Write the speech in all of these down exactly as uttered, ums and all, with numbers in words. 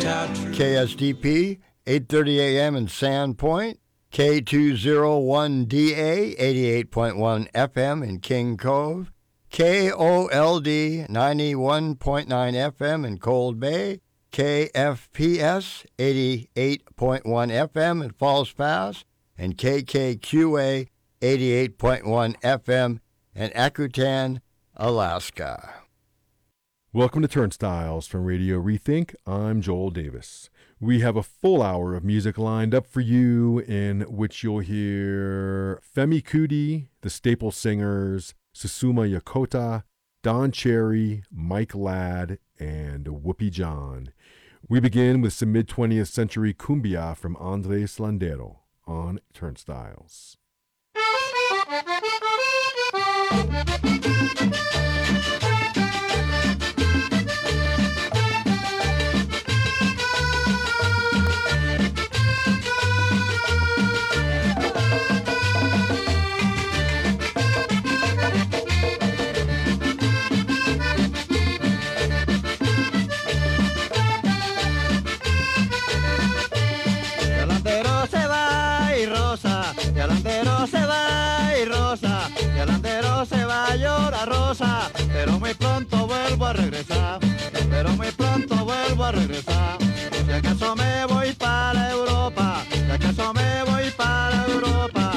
K S D P, eight thirty A M in Sandpoint, K two oh one D A, eighty-eight point one F M in King Cove, K O L D, ninety-one point nine F M in Cold Bay, K F P S, eighty-eight point one F M in Falls Pass, and K K Q A, eighty-eight point one F M in Akutan, Alaska. Welcome to Turnstiles from Radio Rethink. I'm Joel Davis. We have a full hour of music lined up for you, in which you'll hear Femi Kuti, the Staple Singers, Susuma Yokota, Don Cherry, Mike Ladd, and Whoopi John. We begin with some mid-twentieth century cumbia from Andres Landero on Turnstiles. Yalandero se va y Rosa, Yalandero se va y llora Rosa, pero muy pronto vuelvo a regresar, pero muy pronto vuelvo a regresar. Si acaso me voy para Europa, si acaso me voy para Europa.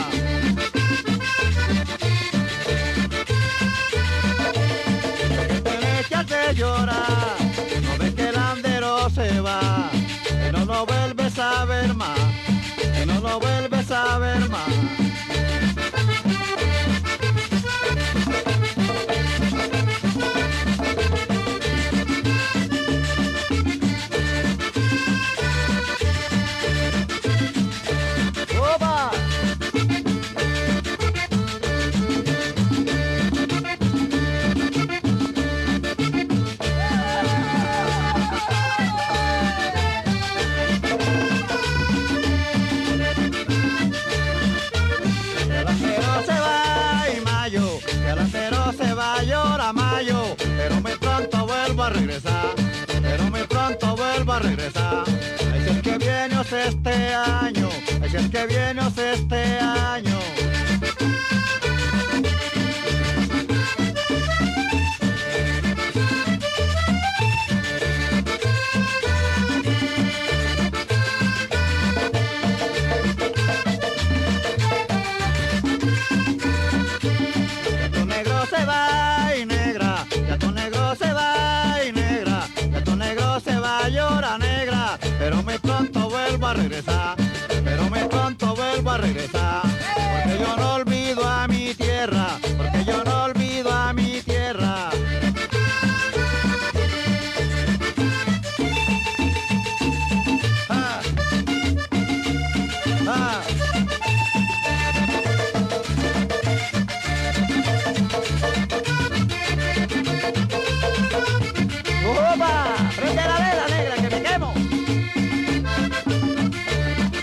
Tenés que hacer llorar, no ves que el landero se va, y no lo vuelves a ver más, y no lo vuelves a ver más. Pero muy pronto vuelvo a regresar, pero muy pronto vuelvo a regresar. Ay, si el que viene es este año, ay, si el que viene es este año. Pero muy pronto vuelvo a regresar, pero muy pronto vuelvo a regresar, porque yo no olvido a mi tierra, porque yo no olvido a mi tierra. Ah. Ah. ¡Opa! ¡Prende la vela, negra, que me quemo!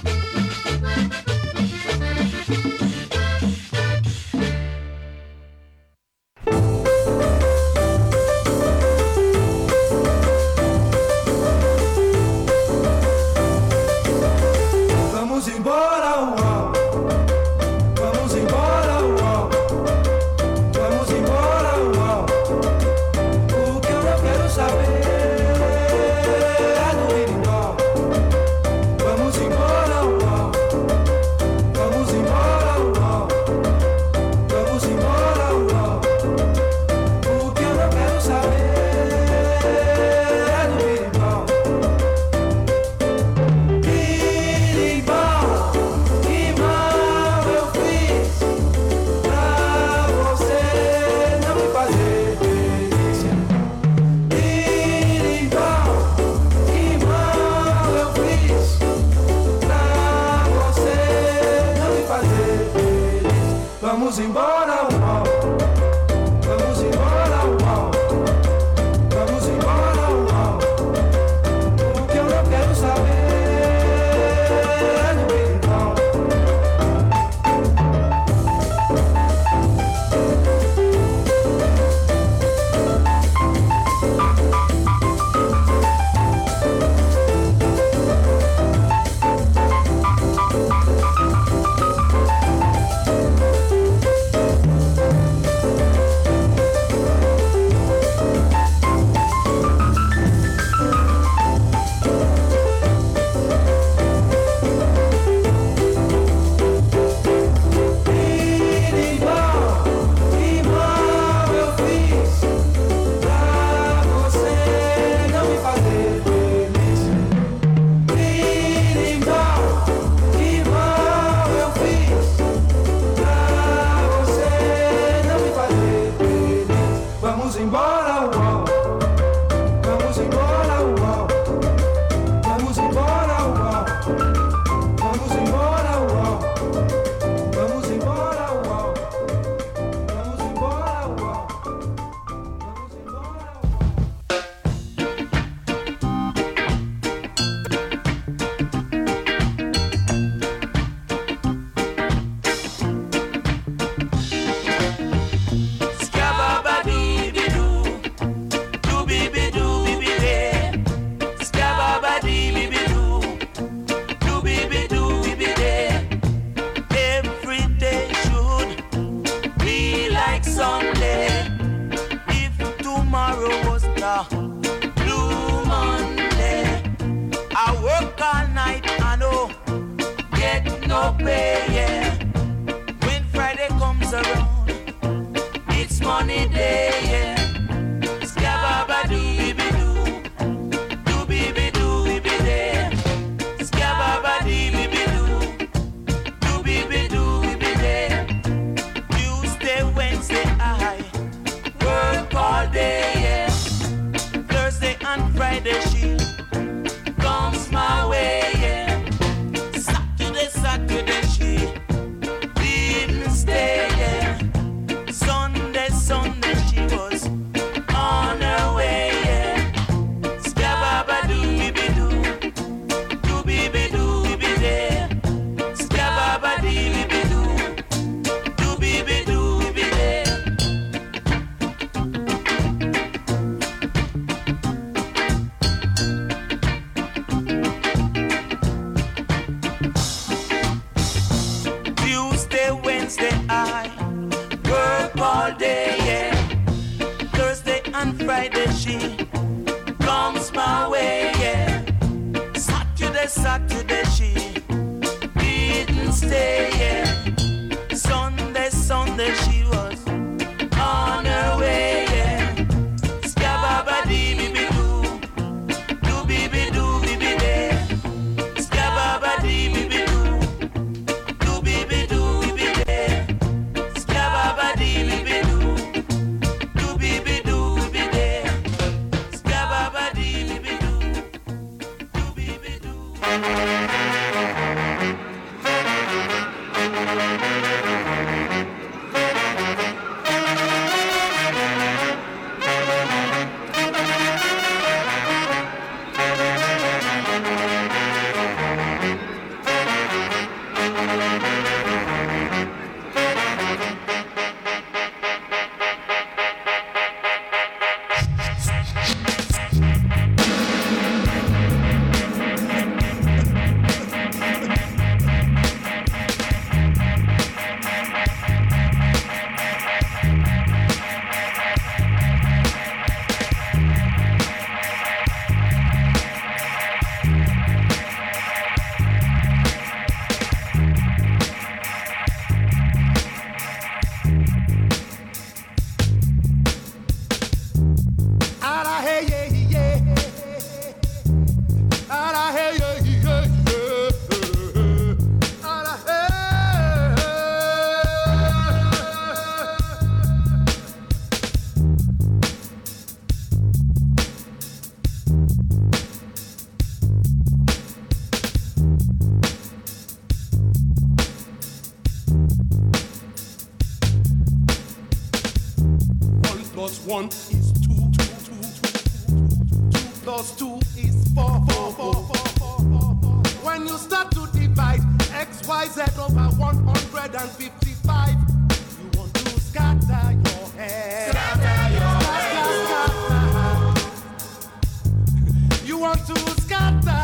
One is two, two, two, two, two plus two is four, four, four, four, four, four, four. When you start to divide X, Y, Z over one hundred fifty-five, you want to scatter your head. Scatter your head. Scatter. You want to scatter.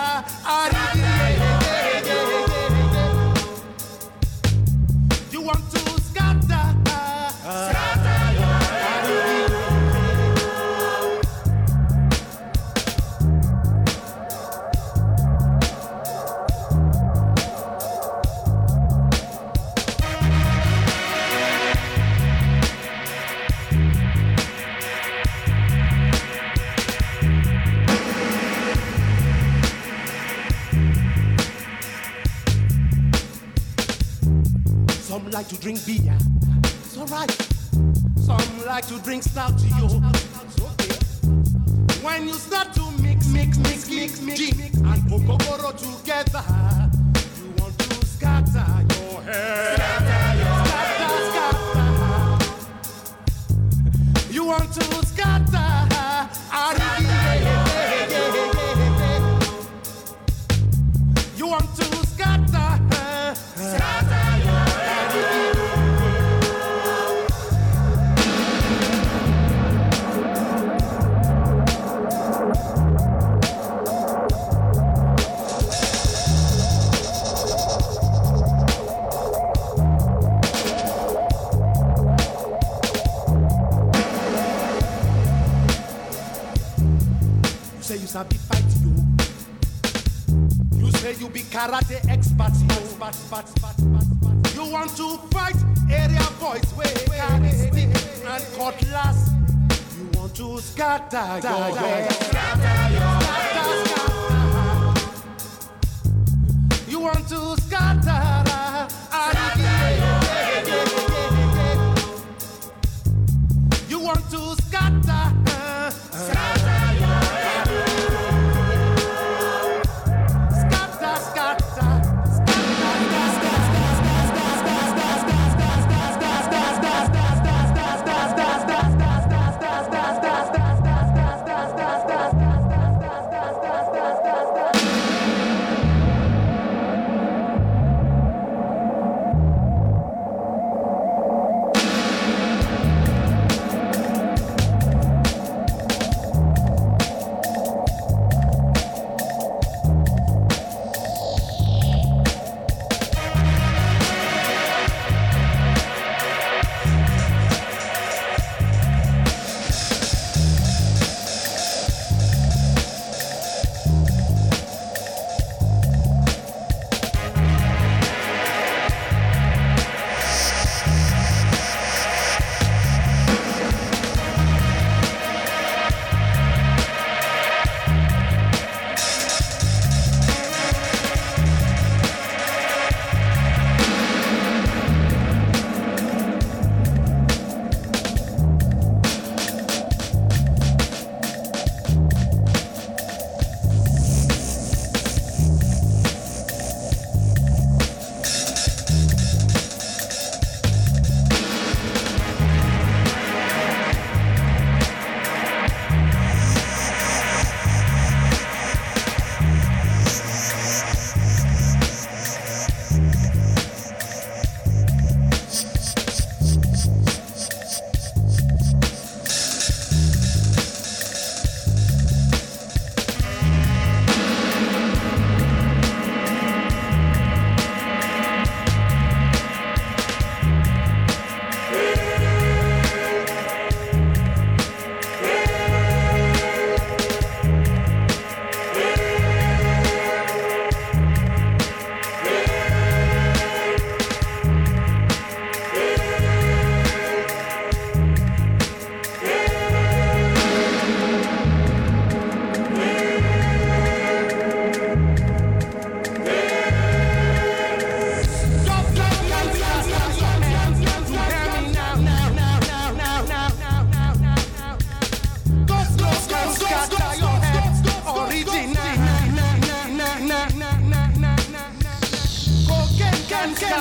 You want to scatter. Scatter your head. Some like to drink beer, it's alright. Some like to drink stout to you, it's okay. When you start to mix, mix, mix, mix, mix, mix and Kokoro together, you want to scatter your head. Scatter your head. Scatter, scatter. You want to scatter. You want to scatter. Scatter your head. You say you sabi fight you. You say you be karate expert, you. Expert, expert, expert. You want to fight area boys with carry stick and cutlass. You want to scatter your head. Scatter your head. You want to scatter. Scatter your head. You want to scatter. Scatter your head. Scatter, scatter.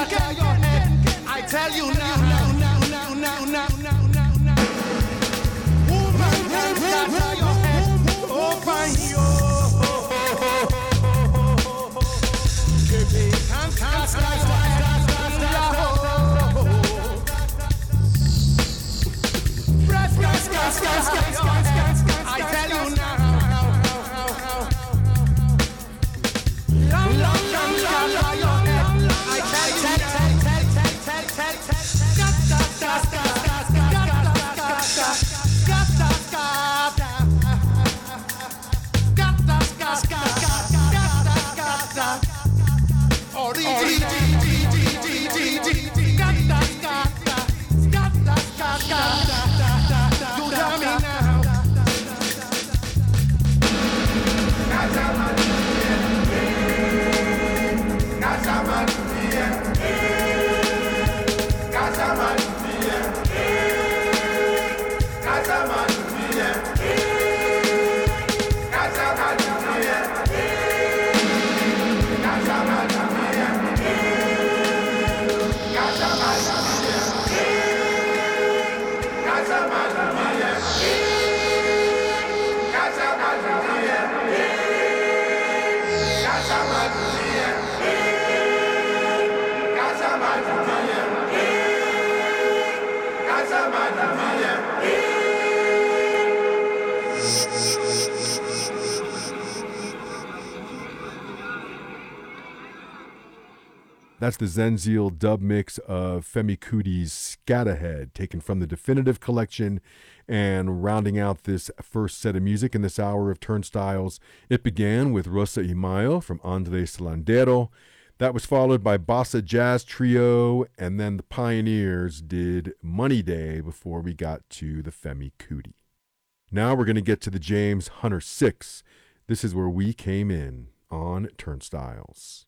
scatter your head. I tell you now, now, now, now, now, now, now, now, now. Woman, can scatter your head. Open your. Baby, can scatter your head. I tell you now. Long, long, long, long, long, long. I tell you now. That's the Zenzil dub mix of Femi Kuti's Scatterhead, taken from the Definitive Collection, and rounding out this first set of music in this hour of Turnstiles, it began with Rosa y Mayo from Andres Landero. That was followed by Bossa Jazz Trio, and then the Pioneers did Money Day before we got to the Femi Kuti. Now we're going to get to the James Hunter Six. This is where we came in on Turnstiles.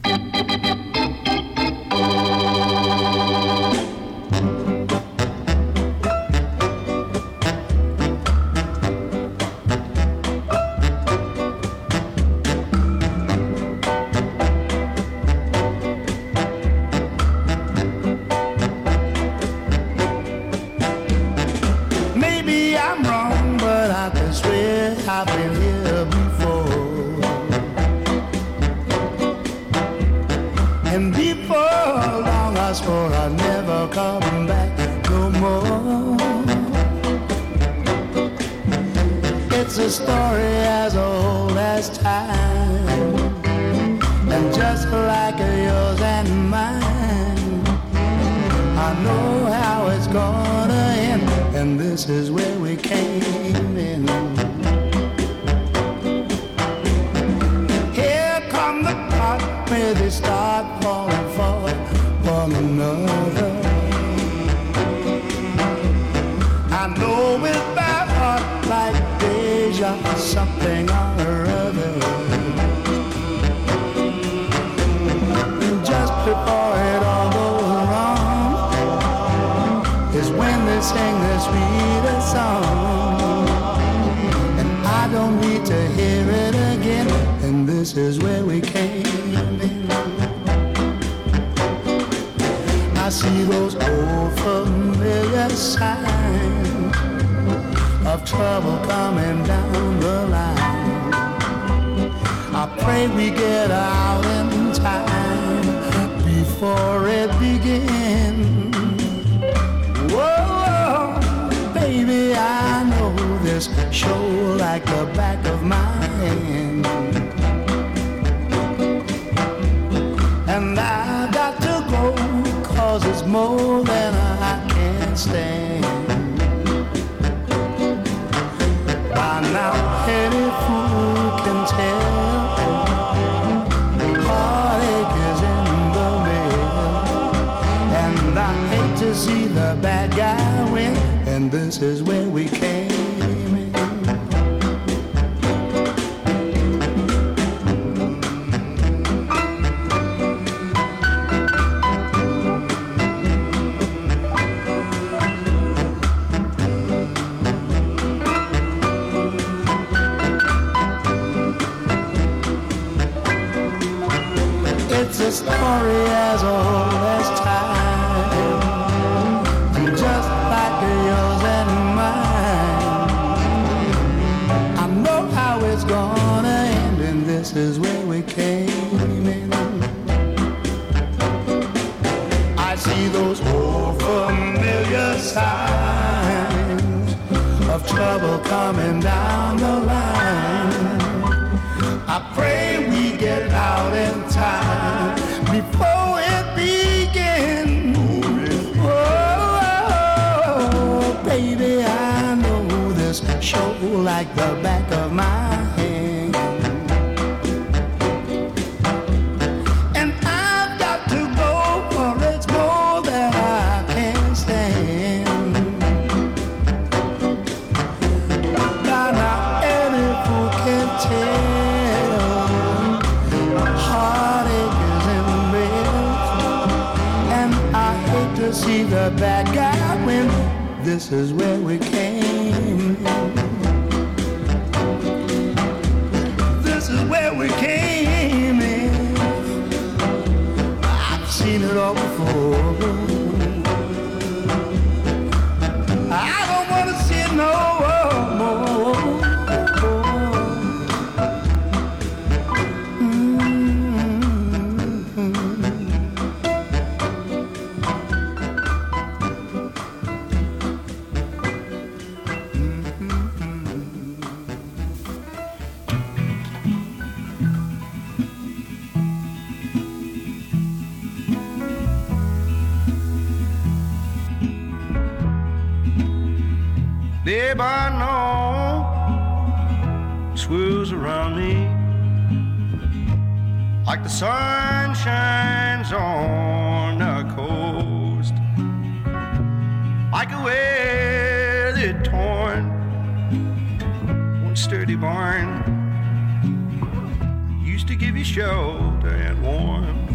Maybe I'm wrong, but I can swear I've been here before. And before long I swore I'd never come back no more. It's a story as old as time, and just like yours and mine, I know how it's gonna end, and this is where we came in. Here come the part where they start falling for one another. I know with that heart like deja, something or other. Just before it all goes wrong is when they sing the sweetest song, and I don't need to hear it again, and this is where we came in. I see those old familiar signs of trouble coming down the line. I pray we get out in time before it begins. Whoa, baby, I know this show like the back of my hand, and I got to go, cause it's more than I can stand. By now any fool can tell heartache is in the mail, and I hate to see the bad guy win, and this is where we came in. It's this story as old as time, just like yours and mine. I know how it's gonna end, and this is where we came in. I see those old familiar signs of trouble coming down the line. I pray we get out in time before it begins. Oh, baby, I know this show like the back of my hand. And I've got to go, for it's more than I can stand. Now, now, any fool can tell heartache is in real. And I hate to see the bad guy win. This is where we came. This is where we came in. I've seen it all before. I don't want to see it no more. Babe, I know swirls around me like the sun shines on the coast, like a weathered torn, one sturdy barn used to give you shelter and warmth.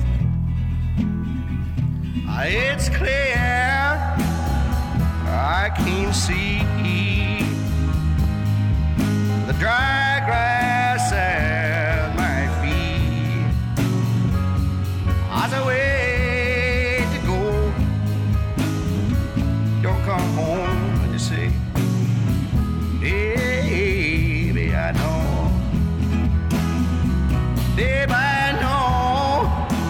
It's clear I can see the dry grass at my feet. As I wait to go, don't come home and you say, baby, I know, baby, I know,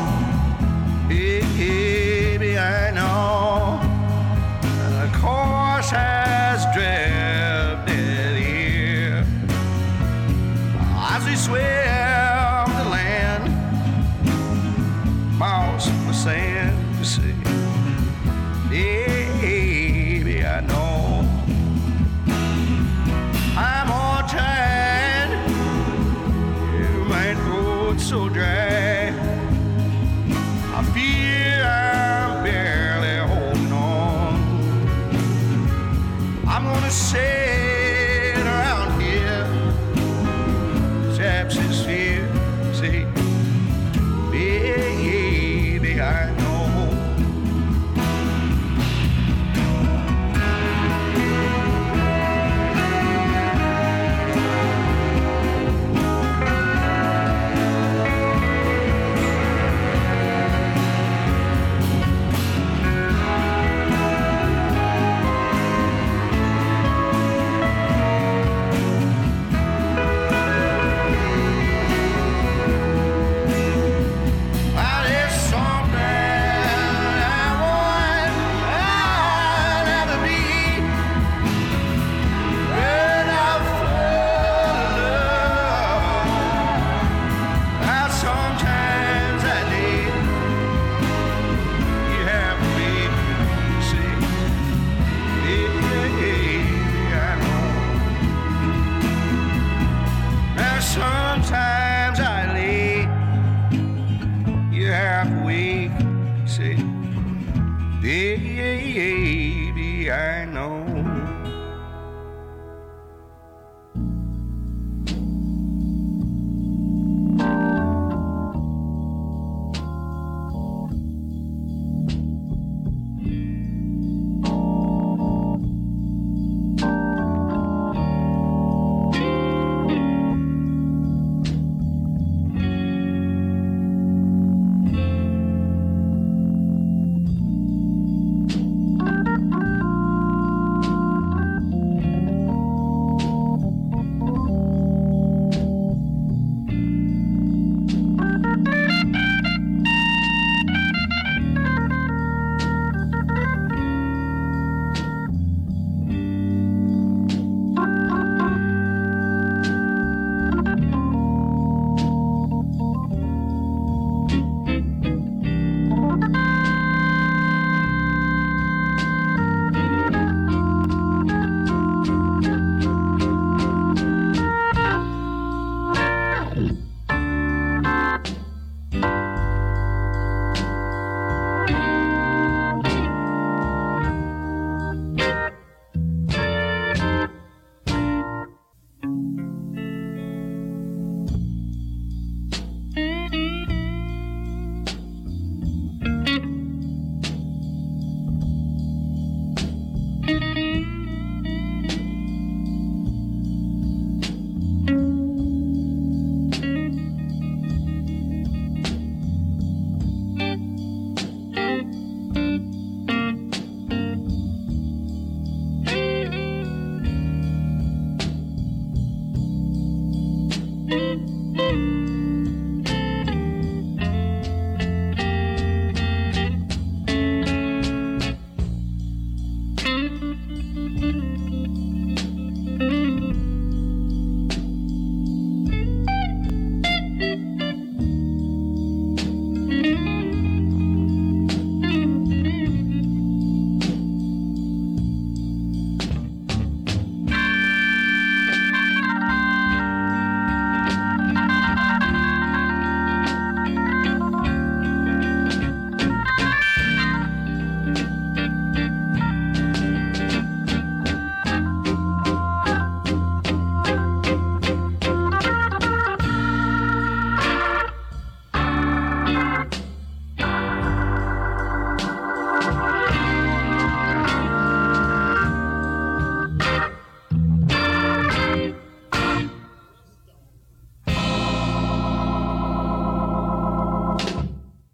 baby, I know, the course has drifted here as we swim the land, miles from the sand to see. Baby, I know I'm all tired, my throat's so dry, I fear I'm barely holding on. I'm gonna sit around here, perhaps it's fear, say, baby, I know.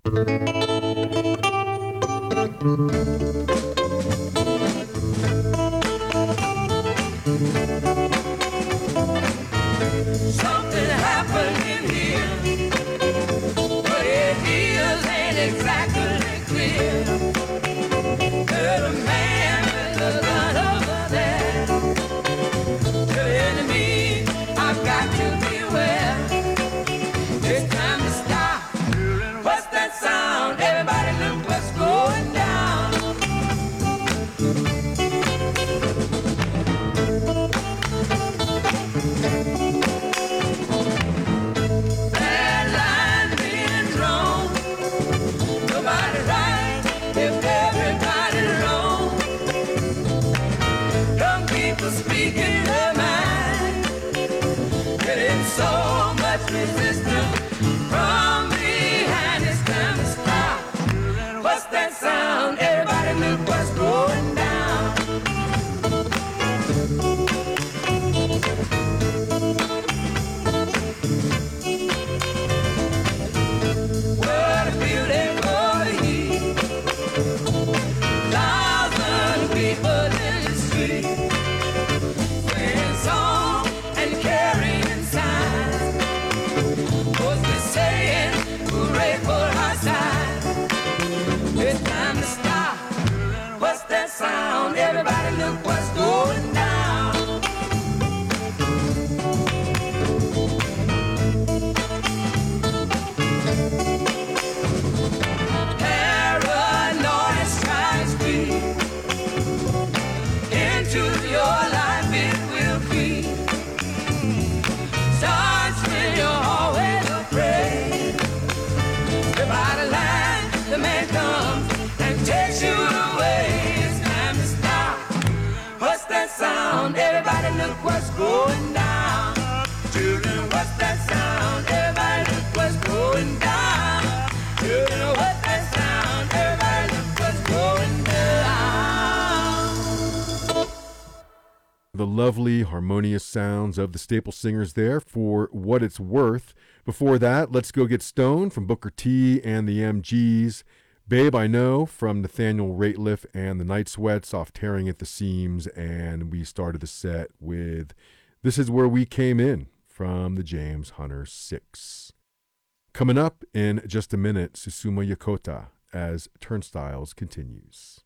Something happened in here, but it is ain't exactly clear. Heard a man with a gun over there telling me I've got to beware. It's time to stop. What's that sound? Everybody look what's going down. That line being drawn. Nobody right if everybody's wrong. Young people speaking their mind, getting so much resistance from behind. It's time to stop. What's that sound? Everybody look what's going down. What a beautiful heat. Thousand people in the street, singing songs and carrying signs, mostly saying hooray for our side. It's time to stop. What's that sound? Everybody look what's going down. Paranoid strikes me. Into your life it will be. Starts when you're always afraid. Step out of line, the man comes and takes you away. It's time to stop. What's that sound? Everybody look what's going down. Children, what's that sound? Everybody look what's going down. Children, what's that sound? Everybody look what's going down. The lovely, harmonious sounds of the Staple Singers there for What It's Worth. Before that, Let's Go Get Stoned from Booker T and the M Gs. Babe I Know from Nathaniel Rateliff and the Night Sweats off Tearing at the Seams. And we started the set with This Is Where We Came In from the James Hunter Six. Coming up in just a minute, Susumu Yokota as Turnstiles continues.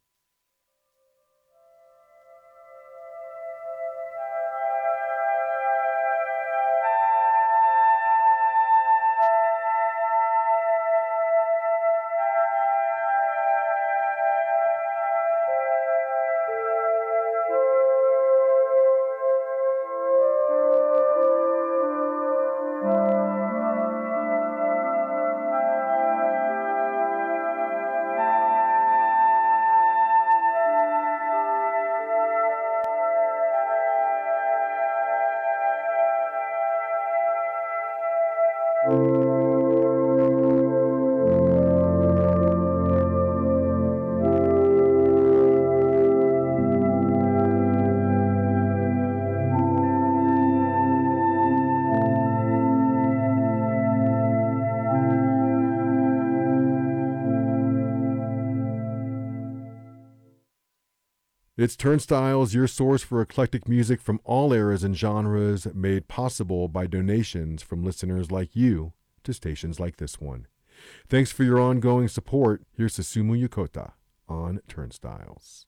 It's Turnstiles, your source for eclectic music from all eras and genres, made possible by donations from listeners like you to stations like this one. Thanks for your ongoing support. Here's Susumu Yokota on Turnstiles.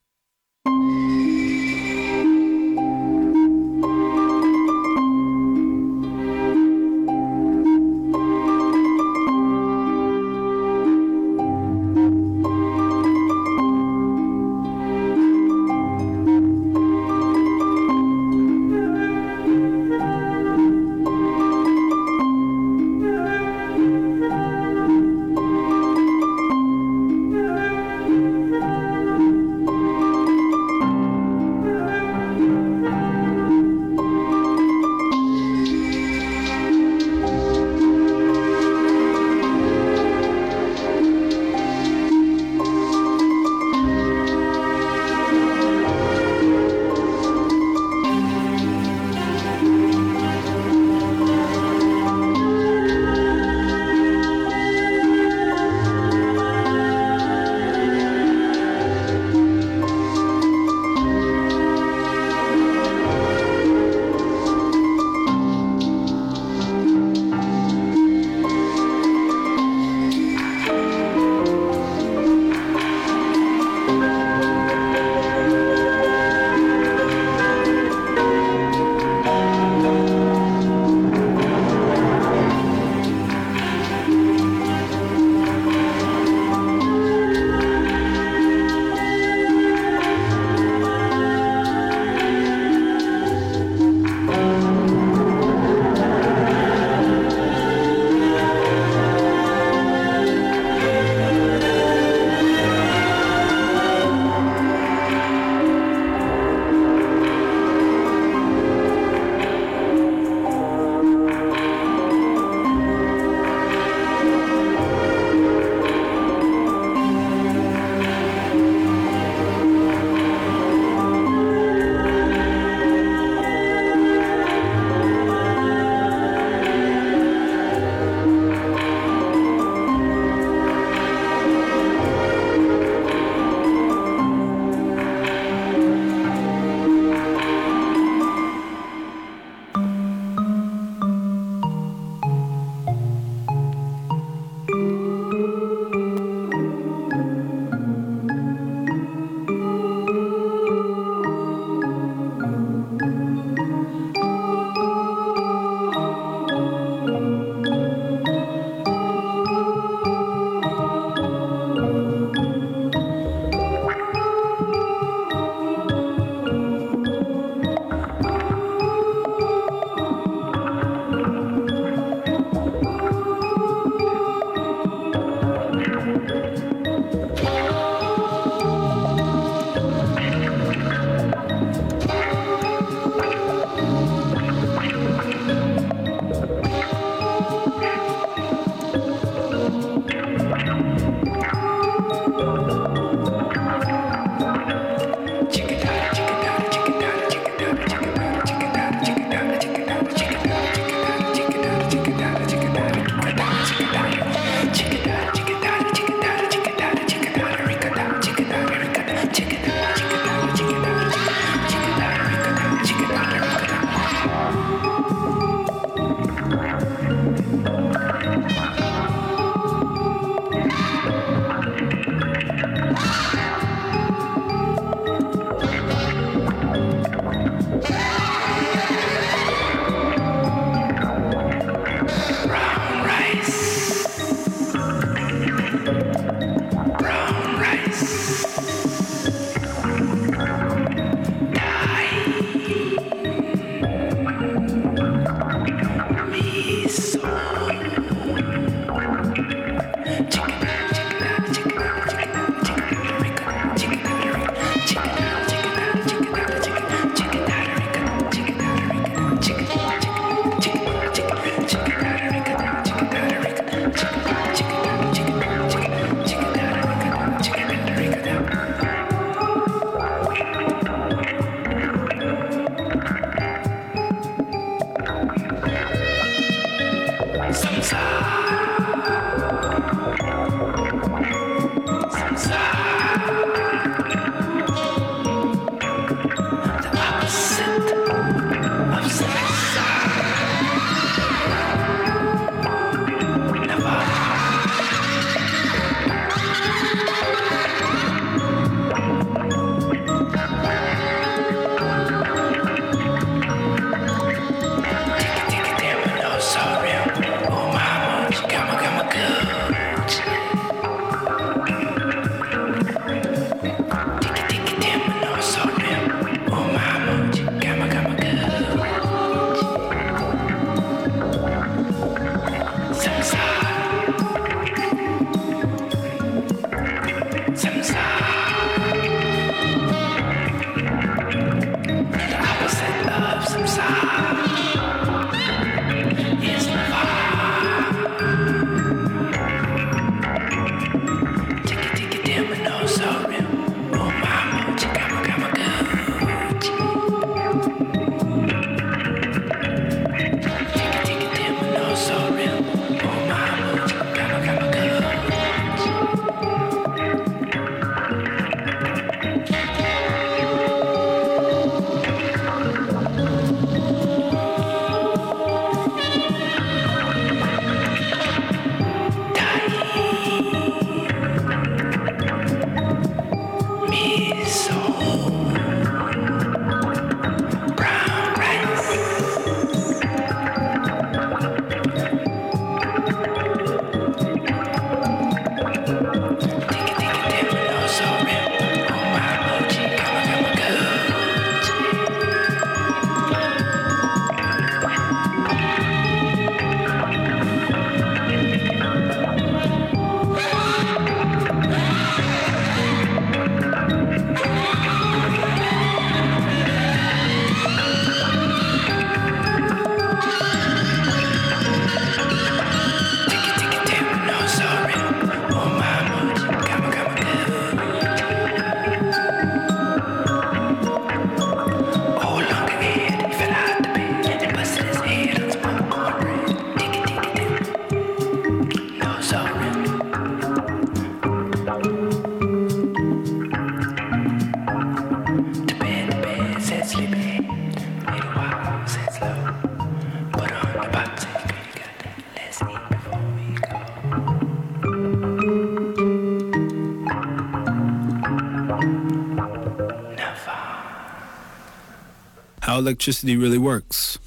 how electricity really works.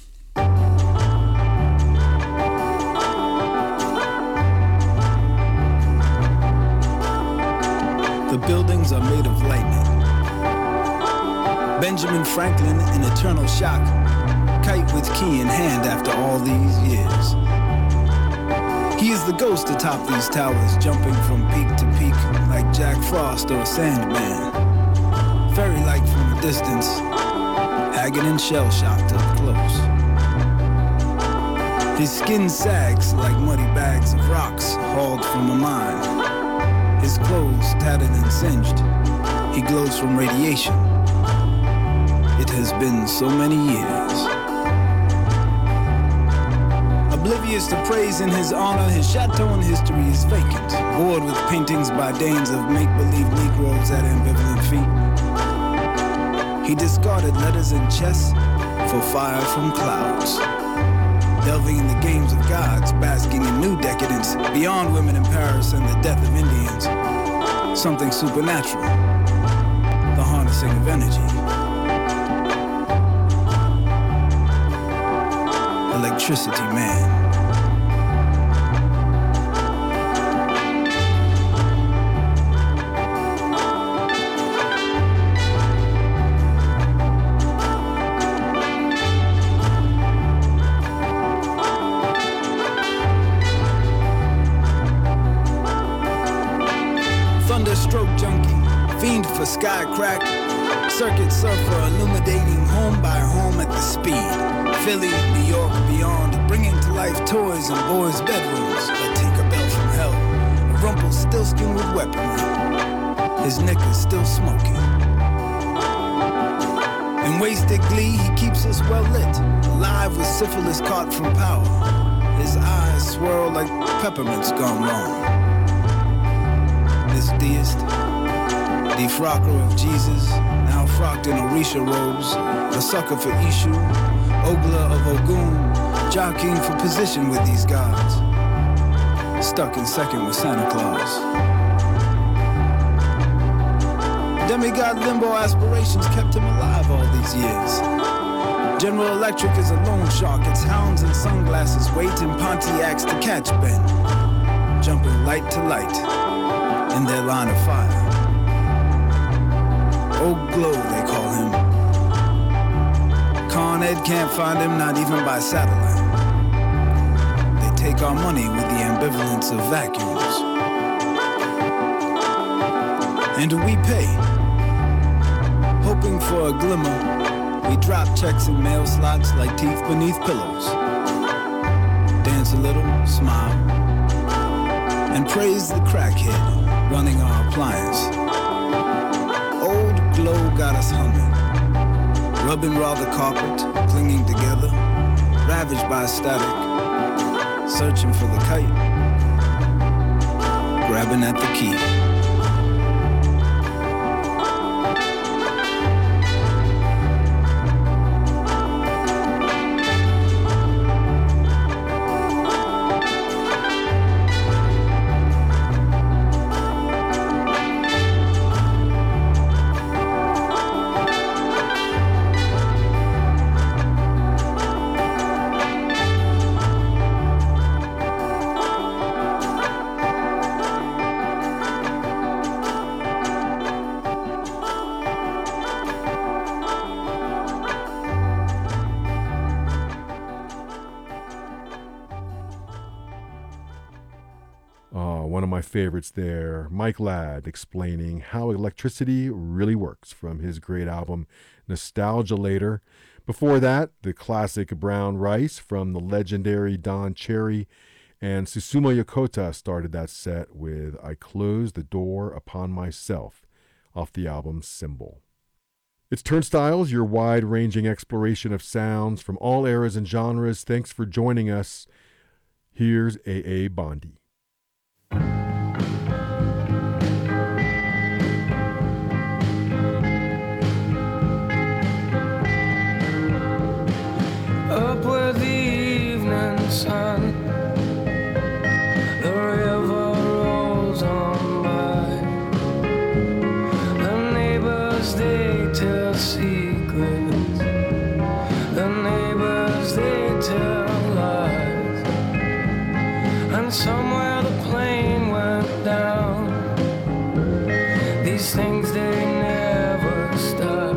The buildings are made of lightning. Benjamin Franklin in eternal shock, kite with key in hand after all these years. He is the ghost atop these towers, jumping from peak to peak like Jack Frost or a Sandman. Fairy-like from a distance, haggard and shell-shocked up close. His skin sags like muddy bags of rocks hauled from a mine. His clothes tattered and singed. He glows from radiation. It has been so many years. Oblivious to praise in his honor, his chateau in history is vacant, bored with paintings by Danes of make-believe Negroes at ambivalent feet. He discarded letters and chess for fire from clouds, delving in the games of gods, basking in new decadence, beyond women in Paris and the death of Indians. Something supernatural, the harnessing of energy. Electricity Man. Thunderstroke junkie, fiend for sky crack, circuit surfer illuminating home by home at the speed. Philly, New York, beyond, bringing to life toys in boys' bedrooms. A Tinkerbell from hell, a Rumpelstiltskin with weaponry. His knickers still smoking. In wasted glee, he keeps us well lit, alive with syphilis caught from power. His eyes swirl like peppermints gone wrong. This deist, defrocker of Jesus, now frocked in Orisha robes, a sucker for Ishu, Ogla of Ogun, jockeying for position with these gods, stuck in second with Santa Claus. Demigod limbo aspirations kept him alive all these years. General Electric is a loan shark, its hounds and sunglasses wait in Pontiacs to catch Ben, jumping light to light in their line of fire. Old Glow, they call him. Con Ed can't find him, not even by satellite. They take our money with the ambivalence of vacuums. And we pay, hoping for a glimmer. We drop checks in mail slots like teeth beneath pillows. Dance a little, smile, and praise the crackhead running our appliance. Old Glow got us humming, rubbing raw the carpet, clinging together, ravaged by static, searching for the kite, grabbing at the key. Favorites there, Mike Ladd explaining how electricity really works from his great album Nostalgia Later. Before that, the classic Brown Rice from the legendary Don Cherry, and Susumu Yokota started that set with I Close the Door Upon Myself off the album Symbol. It's Turnstiles, your wide-ranging exploration of sounds from all eras and genres. Thanks for joining us. Here's A A. Bondi. Up where the evening sun, the river rolls on by. The neighbors, they tell secrets these things they never stop.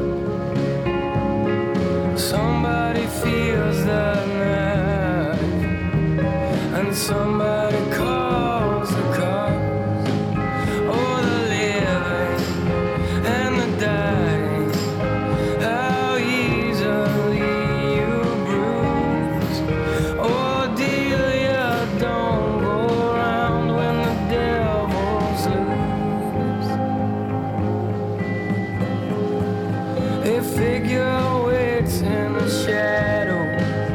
Somebody feels the knife, and somebody calls the cops. Oh, the living and the dying, how easily you bruise. Oh, Delia, don't go around when the devil's loose. A figure waits in the shadow,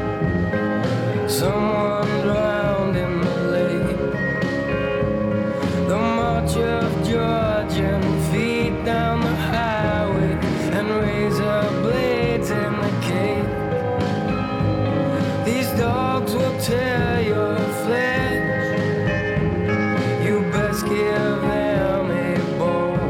someone drowned in the lake. The march of Georgian feet down the highway and razor blades in the cape. These dogs will tear your flesh, you best give them a bone.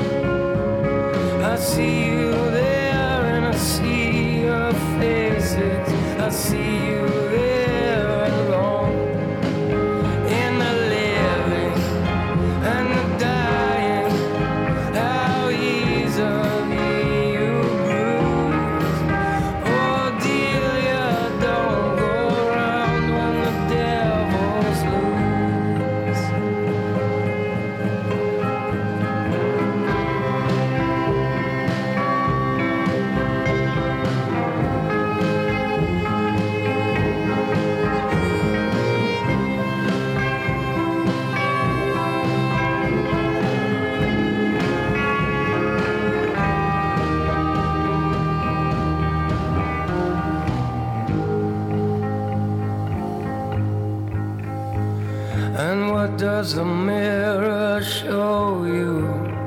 I see you there and I see your faces, I see you there alone. In the living and the dying, how easily you bruise. Oh, Delia, don't go around when the devil's loose. And what does the mirror show you?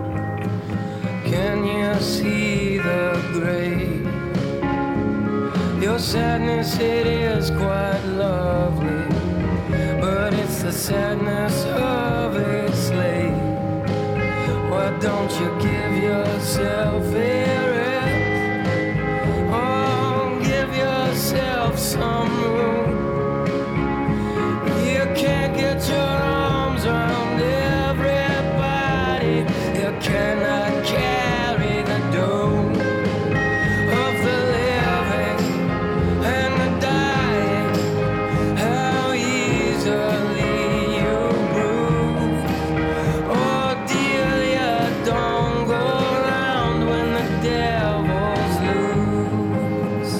Can you see the grave? Your sadness, it is quite lovely, but it's the sadness of a slave. Why don't you give yourself a rest? Oh, give yourself some room. You can't get your arms around everybody. You cannot carry the doom of the living and the dying. How easily you bruise. Oh, Delia, don't go around when the devil's loose.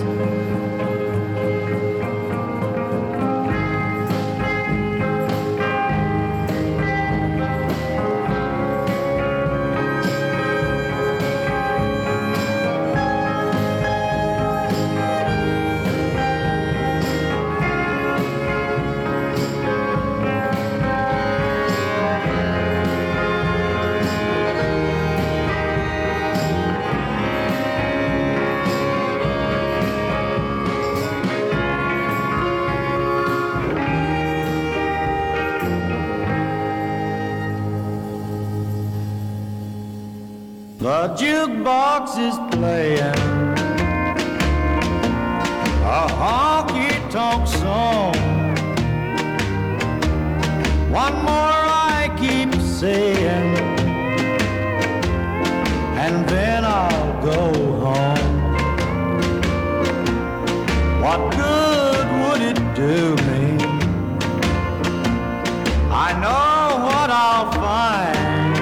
The jukebox is playing a honky-tonk song. One more I keep saying, and then I'll go home. What good would it do me? I know what I'll find.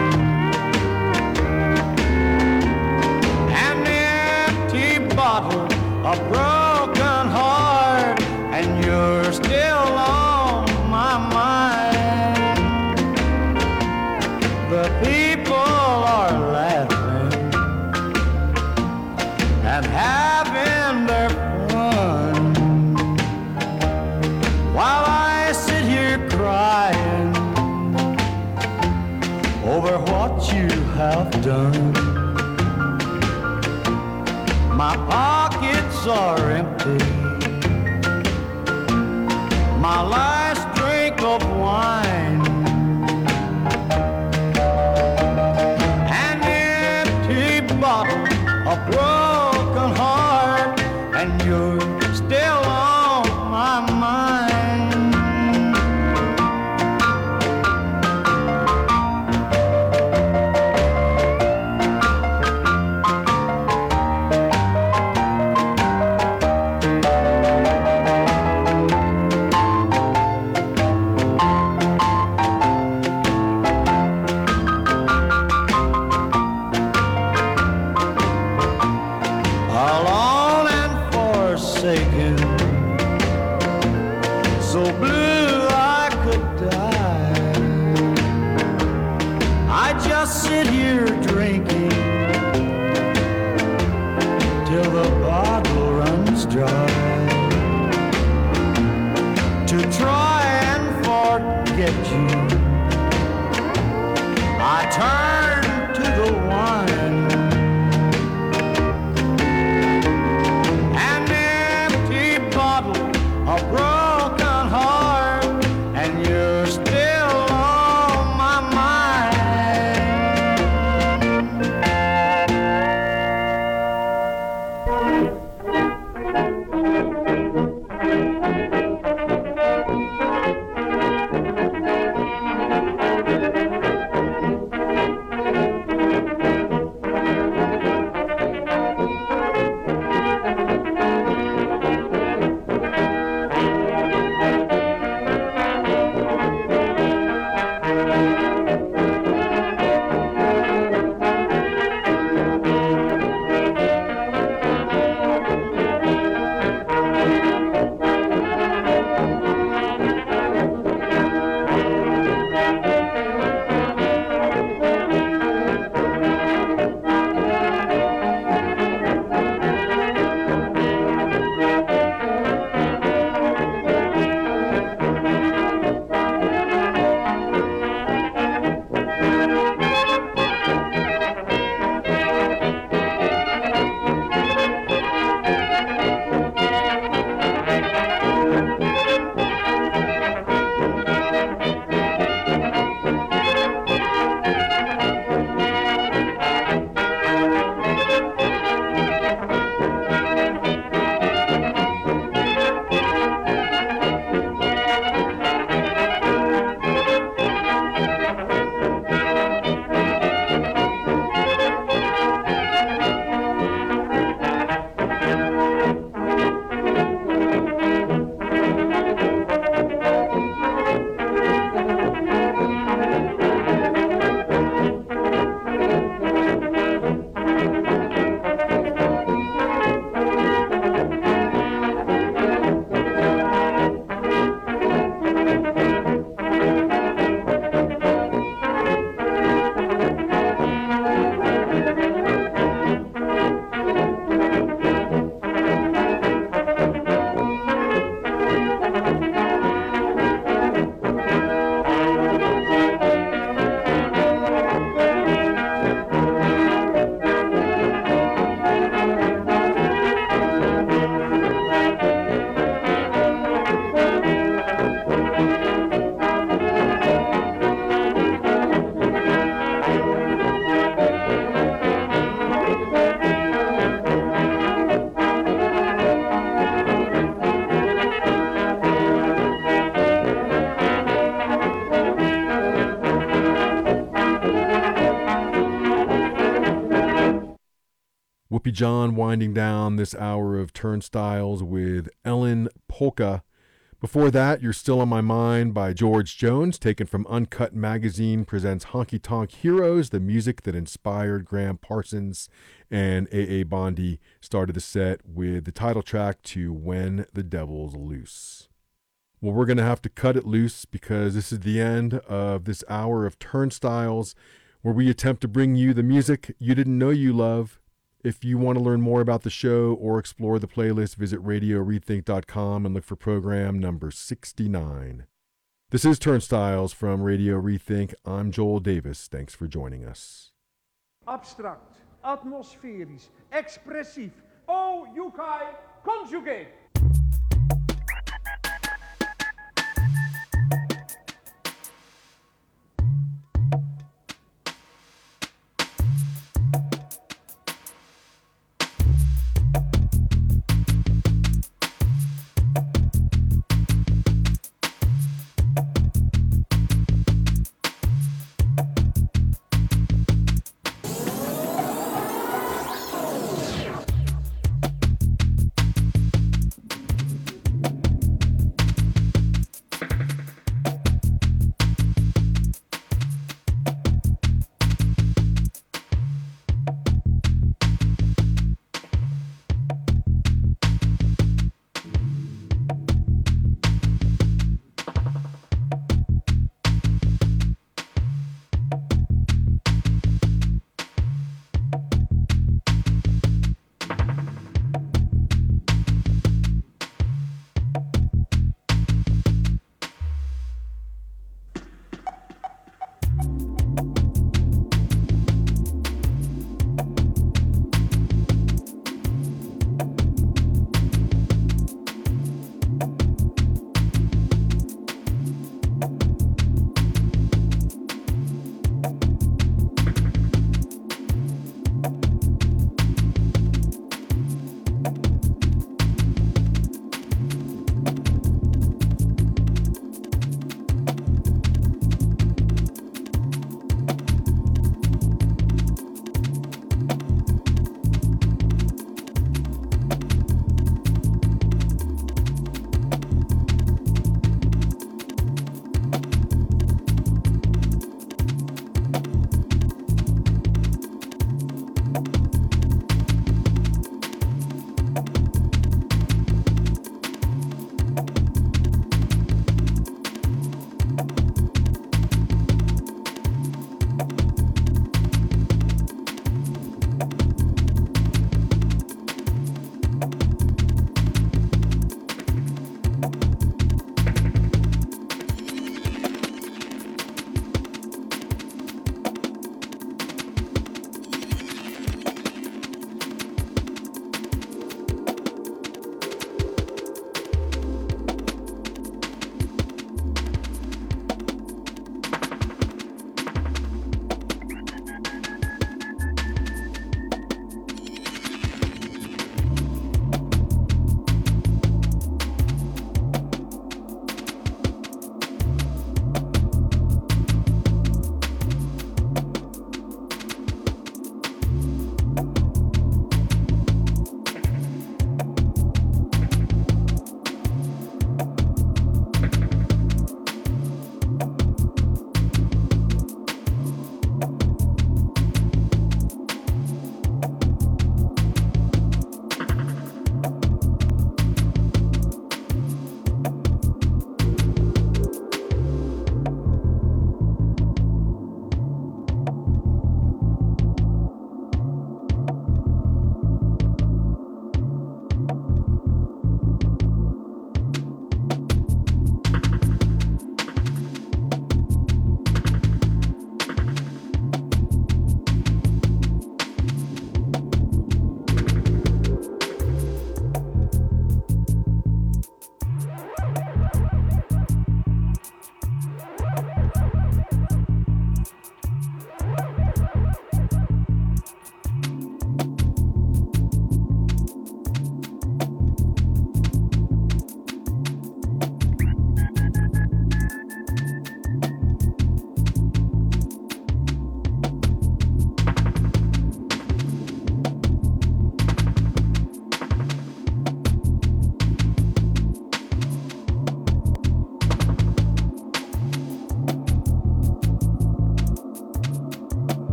A broken heart, and you're still on my mind. The people are laughing and having their fun, while I sit here crying over what you have done. My pockets are empty, my last drink of wine, an empty bottle, a broken heart, and you're still on my mind. sit here drinking till the bottle runs dry, to try and forget you. I turn to the wine, an empty bottle, a broken heart, and you're still on my Whoopi John winding down this hour of Turnstiles with Ellen Polka. Before that, You're Still on My Mind by George Jones, taken from Uncut Magazine presents Honky Tonk Heroes, the music that inspired Graham Parsons, and A A. Bondi started the set with the title track to When the Devil's Loose. Well, we're going to have to cut it loose because this is the end of this hour of Turnstiles, where we attempt to bring you the music you didn't know you love. If you want to learn more about the show or explore the playlist, visit radio rethink dot com and look for program number sixty-nine. This is Turnstiles from Radio Rethink. I'm Joel Davis. Thanks for joining us. Abstract, atmosferisch, expressief. Oh, Yukai, conjugate.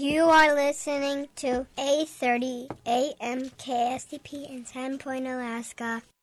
You are listening to eight thirty A M K S D P in Sand Point, Alaska.